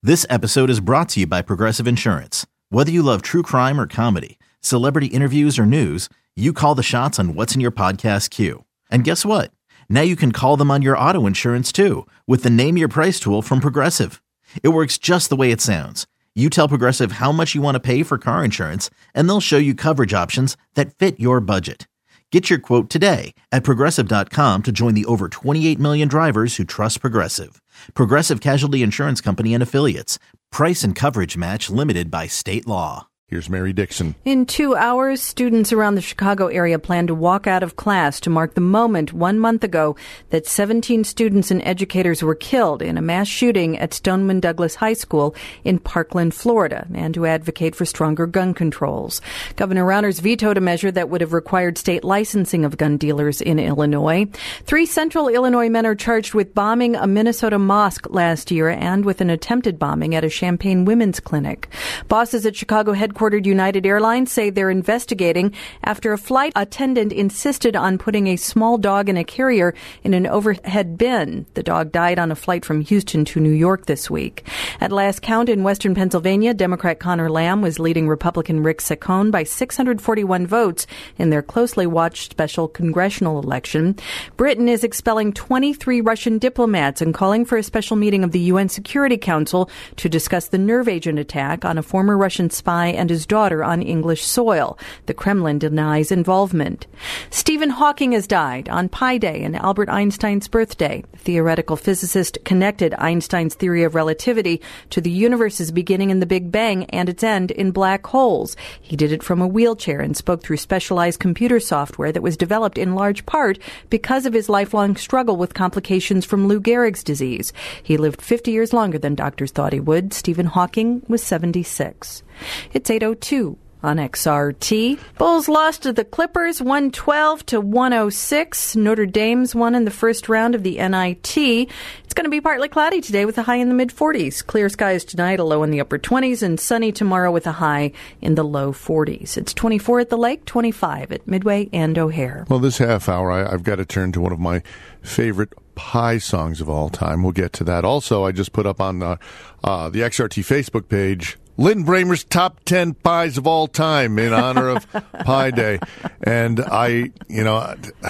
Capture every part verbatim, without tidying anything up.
This episode is brought to you by Progressive Insurance. Whether you love true crime or comedy, celebrity interviews or news, you call the shots on what's in your podcast queue. And guess what? Now you can call them on your auto insurance too with the Name Your Price tool from Progressive. It works just the way it sounds. You tell Progressive how much you want to pay for car insurance, and they'll show you coverage options that fit your budget. Get your quote today at Progressive dot com to join the over twenty-eight million drivers who trust Progressive. Progressive Casualty Insurance Company and Affiliates. Price and coverage match limited by state law. Here's Mary Dixon. In two hours, students around the Chicago area plan to walk out of class to mark the moment one month ago that seventeen students and educators were killed in a mass shooting at Stoneman Douglas High School in Parkland, Florida, and to advocate for stronger gun controls. Governor Rauner's vetoed a measure that would have required state licensing of gun dealers in Illinois. Three central Illinois men are charged with bombing a Minnesota mosque last year and with an attempted bombing at a Champaign women's clinic. Bosses at Chicago headquarters Headquartered United Airlines say they're investigating after a flight attendant insisted on putting a small dog in a carrier in an overhead bin. The dog died on a flight from Houston to New York this week. At last count in western Pennsylvania, Democrat Connor Lamb was leading Republican Rick Saccone by six hundred forty-one votes in their closely watched special congressional election. Britain is expelling twenty-three Russian diplomats and calling for a special meeting of the U N Security Council to discuss the nerve agent attack on a former Russian spy and his daughter on English soil. The Kremlin denies involvement. Stephen Hawking has died on Pi Day and Albert Einstein's birthday. The theoretical physicist connected Einstein's theory of relativity to the universe's beginning in the Big Bang and its end in black holes. He did it from a wheelchair and spoke through specialized computer software that was developed in large part because of his lifelong struggle with complications from Lou Gehrig's disease. He lived fifty years longer than doctors thought he would. Stephen Hawking was seventy-six. It's eight oh two on X R T. Bulls lost to the Clippers one twelve to one oh six. Notre Dame's won in the first round of the N I T. It's going to be partly cloudy today with a high in the mid-forties. Clear skies tonight, a low in the upper twenties, and sunny tomorrow with a high in the low forties. It's twenty-four at the lake, twenty-five at Midway and O'Hare. Well, this half hour, I, I've got to turn to one of my favorite Pie songs of all time. We'll get to that. Also, I just put up on uh, uh, the X R T Facebook page Lynn Bramer's top ten pies of all time in honor of Pie Day. And I, you know,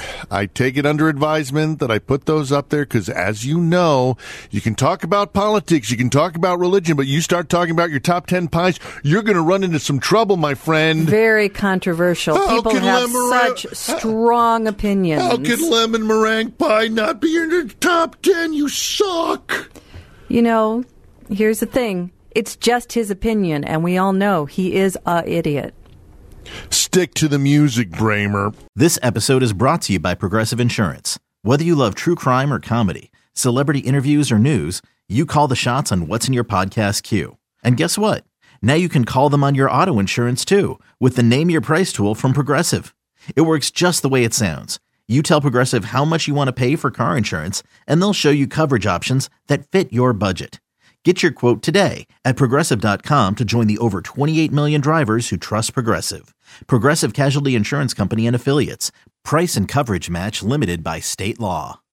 I take it under advisement that I put those up there because, as you know, you can talk about politics, you can talk about religion, but you start talking about your top ten pies, you're going to run into some trouble, my friend. Very controversial. How People have such meringue, strong opinions. How can lemon meringue pie not be in the top ten? You suck. You know, here's the thing. It's just his opinion, and we all know he is a idiot. Stick to the music, Bramer. This episode is brought to you by Progressive Insurance. Whether you love true crime or comedy, celebrity interviews or news, you call the shots on what's in your podcast queue. And guess what? Now you can call them on your auto insurance too with the Name Your Price tool from Progressive. It works just the way it sounds. You tell Progressive how much you want to pay for car insurance, and they'll show you coverage options that fit your budget. Get your quote today at Progressive dot com to join the over twenty-eight million drivers who trust Progressive. Progressive Casualty Insurance Company and Affiliates. Price and coverage match limited by state law.